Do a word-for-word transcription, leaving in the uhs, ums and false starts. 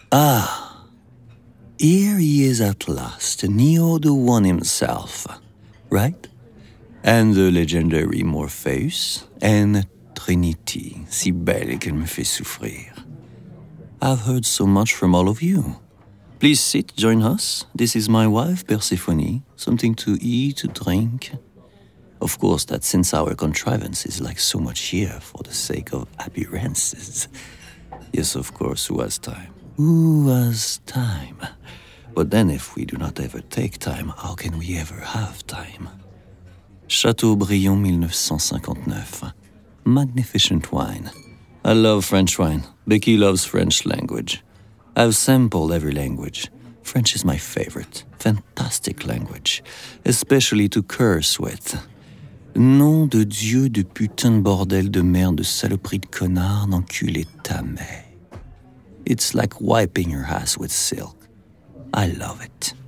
Ah, here he is at last, Neo the One himself, right? And the legendary Morpheus, and Trinity, si belle qu'elle me fait souffrir. I've heard so much from all of you. Please sit, join us. This is my wife, Persephone. Something to eat, to drink. Of course, that since our contrivance is like so much here for the sake of appearances. Yes, of course, who has time? Who has time? But then if we do not ever take time, how can we ever have time? Chateaubriand nineteen fifty-nine. Magnificent wine. I love French wine. Becky loves French language. I've sampled every language. French is my favorite. Fantastic language. Especially to curse with. Nom de Dieu de putain de bordel de merde de saloperie de connard d'enculé de ta mère. It's like wiping your ass with silk. I love it.